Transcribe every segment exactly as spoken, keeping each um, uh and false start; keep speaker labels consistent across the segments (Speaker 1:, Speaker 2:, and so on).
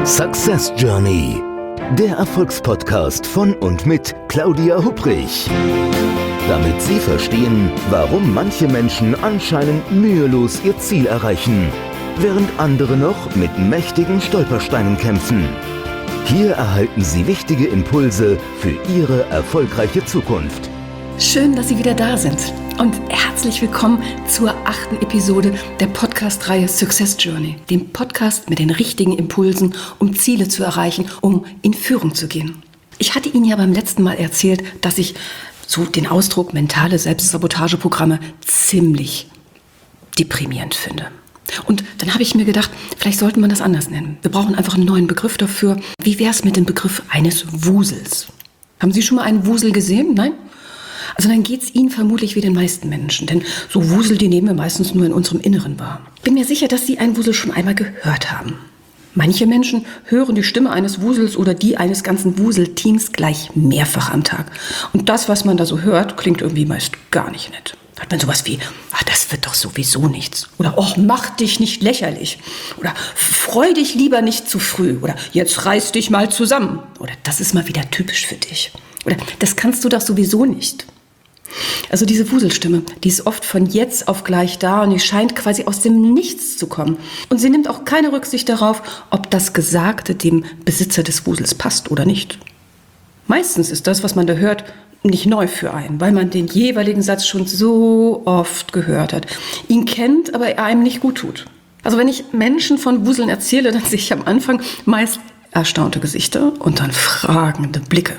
Speaker 1: Success Journey, der Erfolgspodcast von und mit Claudia Hupprich. Damit Sie verstehen, warum manche Menschen anscheinend mühelos ihr Ziel erreichen, während andere noch mit mächtigen Stolpersteinen kämpfen. Hier erhalten Sie wichtige Impulse für Ihre erfolgreiche Zukunft.
Speaker 2: Schön, dass Sie wieder da sind und herzlich willkommen zur achten Episode der Podcast-Reihe Success Journey, dem Podcast mit den richtigen Impulsen, um Ziele zu erreichen, um in Führung zu gehen. Ich hatte Ihnen ja beim letzten Mal erzählt, dass ich so den Ausdruck mentale Selbstsabotageprogramme ziemlich deprimierend finde. Und dann habe ich mir gedacht, vielleicht sollte man das anders nennen. Wir brauchen einfach einen neuen Begriff dafür. Wie wäre es mit dem Begriff eines Wusels? Haben Sie schon mal einen Wusel gesehen? Nein? Also dann geht es Ihnen vermutlich wie den meisten Menschen, denn so Wusel, die nehmen wir meistens nur in unserem Inneren wahr. Ich bin mir sicher, dass Sie einen Wusel schon einmal gehört haben. Manche Menschen hören die Stimme eines Wusels oder die eines ganzen Wuselteams gleich mehrfach am Tag. Und das, was man da so hört, klingt irgendwie meist gar nicht nett. Da hat man sowas wie, ach, das wird doch sowieso nichts. Oder, oh, mach dich nicht lächerlich. Oder, freu dich lieber nicht zu früh. Oder, jetzt reiß dich mal zusammen. Oder, das ist mal wieder typisch für dich. Oder, das kannst du doch sowieso nicht. Also diese Wuselstimme, die ist oft von jetzt auf gleich da und die scheint quasi aus dem Nichts zu kommen. Und sie nimmt auch keine Rücksicht darauf, ob das Gesagte dem Besitzer des Wusels passt oder nicht. Meistens ist das, was man da hört, nicht neu für einen, weil man den jeweiligen Satz schon so oft gehört hat, ihn kennt, aber er einem nicht gut tut. Also wenn ich Menschen von Wuseln erzähle, dann sehe ich am Anfang meist erstaunte Gesichter und dann fragende Blicke.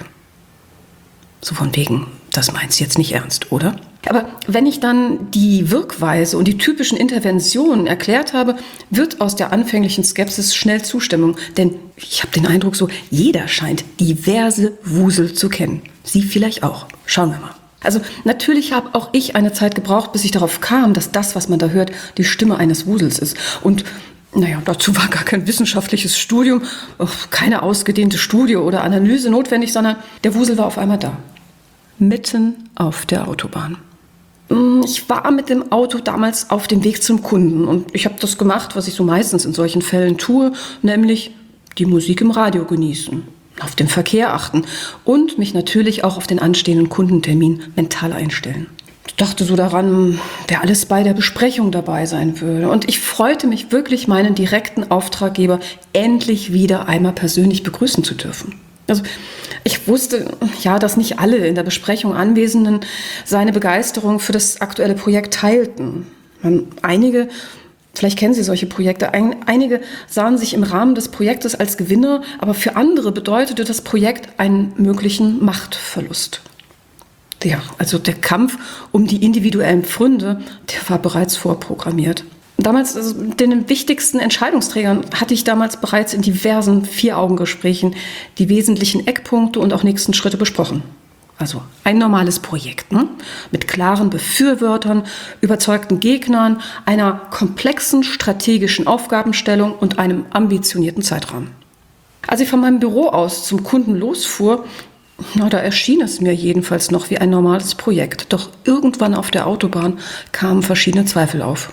Speaker 2: So von wegen, das meinst du jetzt nicht ernst, oder? Aber wenn ich dann die Wirkweise und die typischen Interventionen erklärt habe, wird aus der anfänglichen Skepsis schnell Zustimmung. Denn ich habe den Eindruck, so jeder scheint diverse Wusel zu kennen. Sie vielleicht auch. Schauen wir mal. Also natürlich habe auch ich eine Zeit gebraucht, bis ich darauf kam, dass das, was man da hört, die Stimme eines Wusels ist. Und naja, dazu war gar kein wissenschaftliches Studium, keine ausgedehnte Studie oder Analyse notwendig, sondern der Wusel war auf einmal da. Mitten auf der Autobahn. Ich war mit dem Auto damals auf dem Weg zum Kunden und ich habe das gemacht, was ich so meistens in solchen Fällen tue, nämlich die Musik im Radio genießen, auf den Verkehr achten und mich natürlich auch auf den anstehenden Kundentermin mental einstellen. Ich dachte so daran, wer alles bei der Besprechung dabei sein würde. Und ich freute mich wirklich, meinen direkten Auftraggeber endlich wieder einmal persönlich begrüßen zu dürfen. Also ich wusste, ja, dass nicht alle in der Besprechung Anwesenden seine Begeisterung für das aktuelle Projekt teilten. Einige, vielleicht kennen Sie solche Projekte, ein, einige sahen sich im Rahmen des Projektes als Gewinner, aber für andere bedeutete das Projekt einen möglichen Machtverlust. Ja, also der Kampf um die individuellen Pfründe, der war bereits vorprogrammiert. Damals, also den wichtigsten Entscheidungsträgern, hatte ich damals bereits in diversen Vier-Augen-Gesprächen die wesentlichen Eckpunkte und auch nächsten Schritte besprochen. Also ein normales Projekt, ne? Mit klaren Befürwortern, überzeugten Gegnern, einer komplexen strategischen Aufgabenstellung und einem ambitionierten Zeitrahmen. Als ich von meinem Büro aus zum Kunden losfuhr, na, da erschien es mir jedenfalls noch wie ein normales Projekt. Doch irgendwann auf der Autobahn kamen verschiedene Zweifel auf.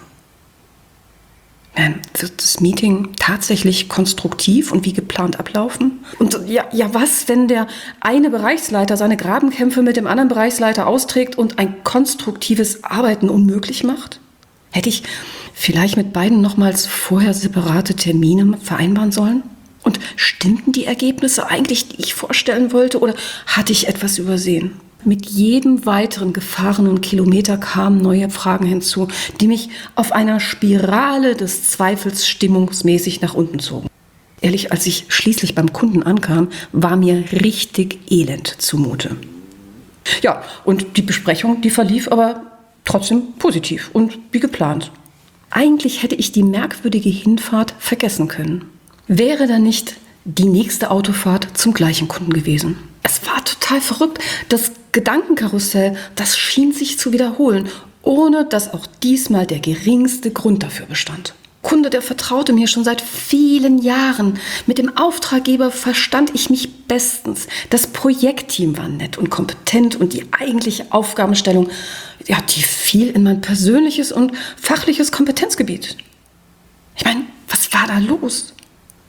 Speaker 2: Wird das Meeting tatsächlich konstruktiv und wie geplant ablaufen? Und ja, ja, was, wenn der eine Bereichsleiter seine Grabenkämpfe mit dem anderen Bereichsleiter austrägt und ein konstruktives Arbeiten unmöglich macht? Hätte ich vielleicht mit beiden nochmals vorher separate Termine vereinbaren sollen? Und stimmten die Ergebnisse eigentlich, die ich vorstellen wollte, oder hatte ich etwas übersehen? Mit jedem weiteren gefahrenen Kilometer kamen neue Fragen hinzu, die mich auf einer Spirale des Zweifels stimmungsmäßig nach unten zogen. Ehrlich, als ich schließlich beim Kunden ankam, war mir richtig elend zumute. Ja, und die Besprechung, die verlief aber trotzdem positiv und wie geplant. Eigentlich hätte ich die merkwürdige Hinfahrt vergessen können. Wäre da nicht die nächste Autofahrt zum gleichen Kunden gewesen. Es war total verrückt. Das Gedankenkarussell, das schien sich zu wiederholen, ohne dass auch diesmal der geringste Grund dafür bestand. Kunde, der vertraute mir schon seit vielen Jahren. Mit dem Auftraggeber verstand ich mich bestens. Das Projektteam war nett und kompetent und die eigentliche Aufgabenstellung, ja, die fiel in mein persönliches und fachliches Kompetenzgebiet. Ich meine, was war da los?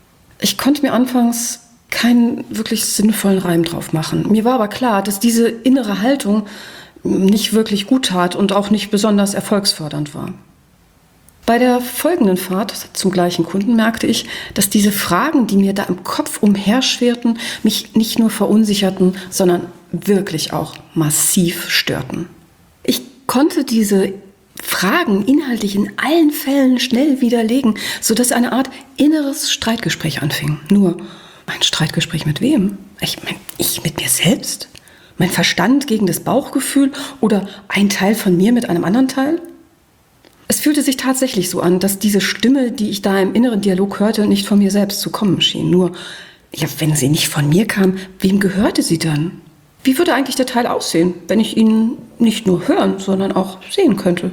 Speaker 2: Ich konnte mir anfangs keinen wirklich sinnvollen Reim drauf machen. Mir war aber klar, dass diese innere Haltung nicht wirklich gut tat und auch nicht besonders erfolgsfördernd war. Bei der folgenden Fahrt zum gleichen Kunden merkte ich, dass diese Fragen, die mir da im Kopf umherschwirrten, mich nicht nur verunsicherten, sondern wirklich auch massiv störten. Ich konnte diese Fragen inhaltlich in allen Fällen schnell widerlegen, sodass eine Art inneres Streitgespräch anfing. Nur ein Streitgespräch mit wem? Ich mein, ich mit mir selbst? Mein Verstand gegen das Bauchgefühl oder ein Teil von mir mit einem anderen Teil? Es fühlte sich tatsächlich so an, dass diese Stimme, die ich da im inneren Dialog hörte, nicht von mir selbst zu kommen schien. Nur, ja, wenn sie nicht von mir kam, wem gehörte sie dann? Wie würde eigentlich der Teil aussehen, wenn ich ihn nicht nur hören, sondern auch sehen könnte?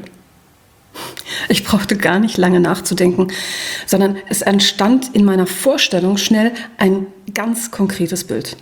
Speaker 2: Ich brauchte gar nicht lange nachzudenken, sondern es entstand in meiner Vorstellung schnell ein ganz konkretes Bild.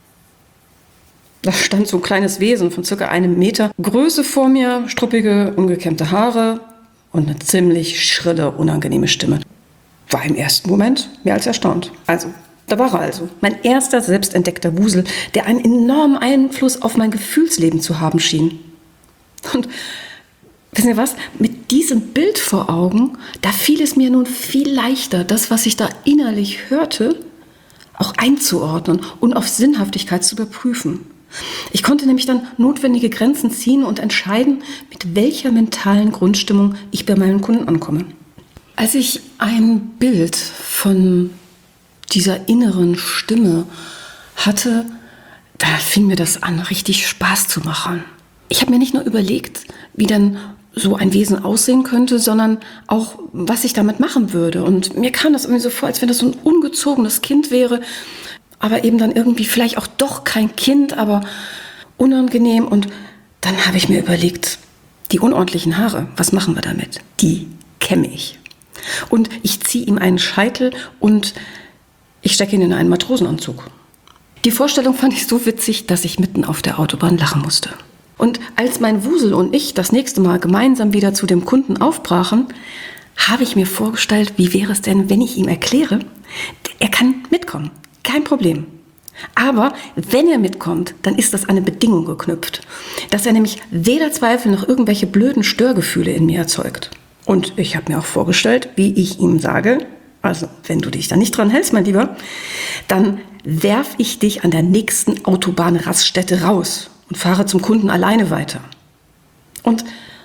Speaker 2: Da stand so ein kleines Wesen von circa einem Meter Größe vor mir, struppige, ungekämmte Haare und eine ziemlich schrille, unangenehme Stimme. War im ersten Moment mehr als erstaunt. Also, da war er also, mein erster selbstentdeckter Wusel, der einen enormen Einfluss auf mein Gefühlsleben zu haben schien. Und wissen Sie was? Mit diesem Bild vor Augen, da fiel es mir nun viel leichter, das, was ich da innerlich hörte, auch einzuordnen und auf Sinnhaftigkeit zu überprüfen. Ich konnte nämlich dann notwendige Grenzen ziehen und entscheiden, mit welcher mentalen Grundstimmung ich bei meinen Kunden ankomme. Als ich ein Bild von dieser inneren Stimme hatte, da fing mir das an, richtig Spaß zu machen. Ich habe mir nicht nur überlegt, wie dann so ein Wesen aussehen könnte, sondern auch, was ich damit machen würde. Und mir kam das irgendwie so vor, als wenn das so ein ungezogenes Kind wäre, aber eben dann irgendwie vielleicht auch doch kein Kind, aber unangenehm. Und dann habe ich mir überlegt, die unordentlichen Haare, was machen wir damit? Die kämme ich. Und ich ziehe ihm einen Scheitel und ich stecke ihn in einen Matrosenanzug. Die Vorstellung fand ich so witzig, dass ich mitten auf der Autobahn lachen musste. Und als mein Wusel und ich das nächste Mal gemeinsam wieder zu dem Kunden aufbrachen, habe ich mir vorgestellt, wie wäre es denn, wenn ich ihm erkläre, er kann mitkommen, kein Problem. Aber wenn er mitkommt, dann ist das an eine Bedingung geknüpft, dass er nämlich weder Zweifel noch irgendwelche blöden Störgefühle in mir erzeugt. Und ich habe mir auch vorgestellt, wie ich ihm sage, also wenn du dich da nicht dran hältst, mein Lieber, dann werf ich dich an der nächsten Autobahnraststätte raus und fahre zum Kunden alleine weiter. Und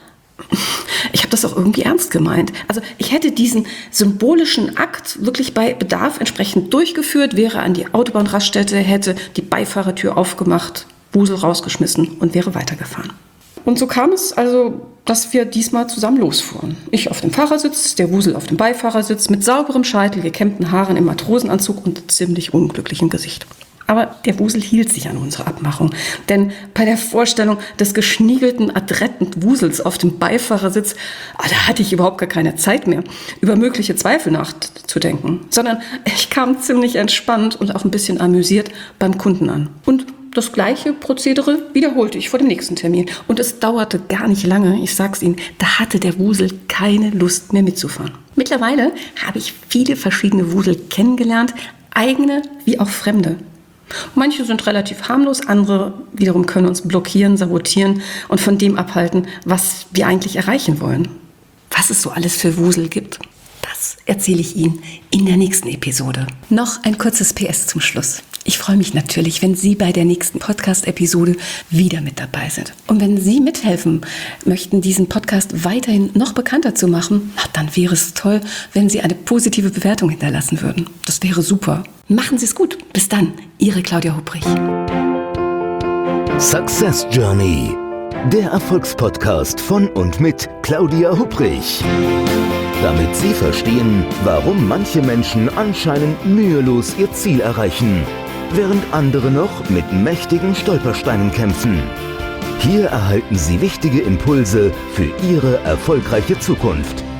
Speaker 2: ich habe das auch irgendwie ernst gemeint. Also ich hätte diesen symbolischen Akt wirklich bei Bedarf entsprechend durchgeführt, wäre an die Autobahnraststätte, hätte die Beifahrertür aufgemacht, Wusel rausgeschmissen und wäre weitergefahren. Und so kam es also, dass wir diesmal zusammen losfuhren. Ich auf dem Fahrersitz, der Wusel auf dem Beifahrersitz, mit sauberem Scheitel, gekämmten Haaren im Matrosenanzug und ziemlich unglücklichem Gesicht. Aber der Wusel hielt sich an unsere Abmachung. Denn bei der Vorstellung des geschniegelten, adretten Wusels auf dem Beifahrersitz, ah, da hatte ich überhaupt gar keine Zeit mehr, über mögliche Zweifel nachzudenken. Sondern ich kam ziemlich entspannt und auch ein bisschen amüsiert beim Kunden an. Und das gleiche Prozedere wiederholte ich vor dem nächsten Termin. Und es dauerte gar nicht lange, ich sag's Ihnen, da hatte der Wusel keine Lust mehr mitzufahren. Mittlerweile habe ich viele verschiedene Wusel kennengelernt, eigene wie auch fremde. Manche sind relativ harmlos, andere wiederum können uns blockieren, sabotieren und von dem abhalten, was wir eigentlich erreichen wollen. Was es so alles für Wusel gibt, das erzähle ich Ihnen in der nächsten Episode. Noch ein kurzes P S zum Schluss. Ich freue mich natürlich, wenn Sie bei der nächsten Podcast-Episode wieder mit dabei sind. Und wenn Sie mithelfen möchten, diesen Podcast weiterhin noch bekannter zu machen, dann wäre es toll, wenn Sie eine positive Bewertung hinterlassen würden. Das wäre super. Machen Sie es gut. Bis dann, Ihre Claudia Hubrich.
Speaker 1: Success Journey, der Erfolgspodcast von und mit Claudia Hubrich. Damit Sie verstehen, warum manche Menschen anscheinend mühelos ihr Ziel erreichen, während andere noch mit mächtigen Stolpersteinen kämpfen. Hier erhalten Sie wichtige Impulse für Ihre erfolgreiche Zukunft.